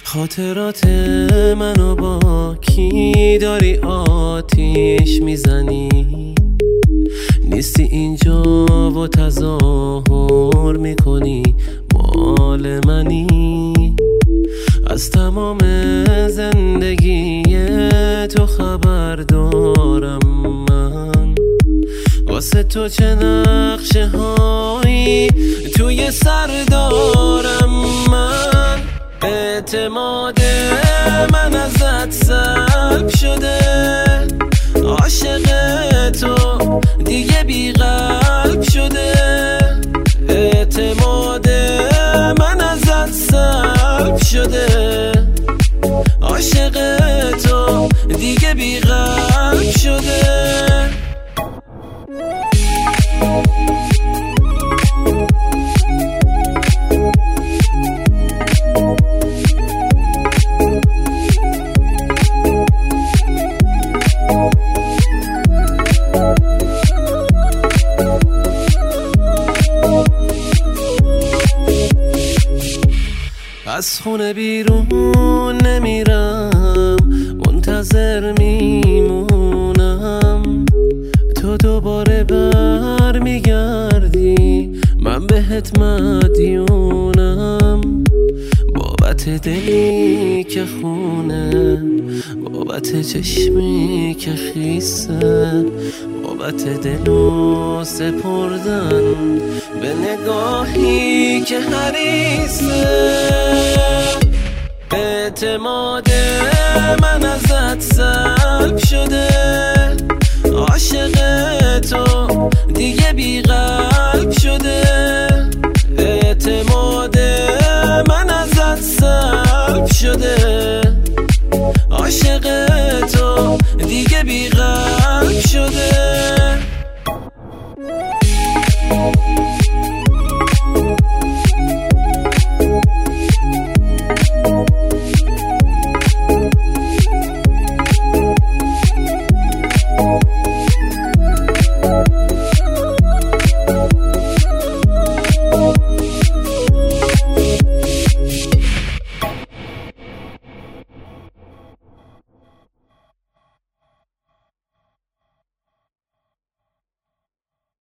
خاطرات منو با کی داری آتیش میزنی؟ نیستی اینجا و تظاهر میکنی مال منی. از تمام زندگی تو خبر دارم من، واسه تو چه نقشه هایی توی سر دارم من. اعتماد من ازت سلب شده، عاشق تو دیگه بی قلب شده. اعتماد من ازت سلب شده، عاشق تو دیگه بی قلب شده. از خونه بیرون نمیرم، منتظر میمونم تو دوباره بر میگردی. من بهت مدیونم، بابت دلی که خونه، بابت چشمی که خیسه، بابت دلو سپردن به نگاهی که حریصه. اعتماد من ازت سلب شده، عاشق تو دیگه بی قلب شده. اعتماد من ازت سلب شده، عاشق تو دیگه بی قلب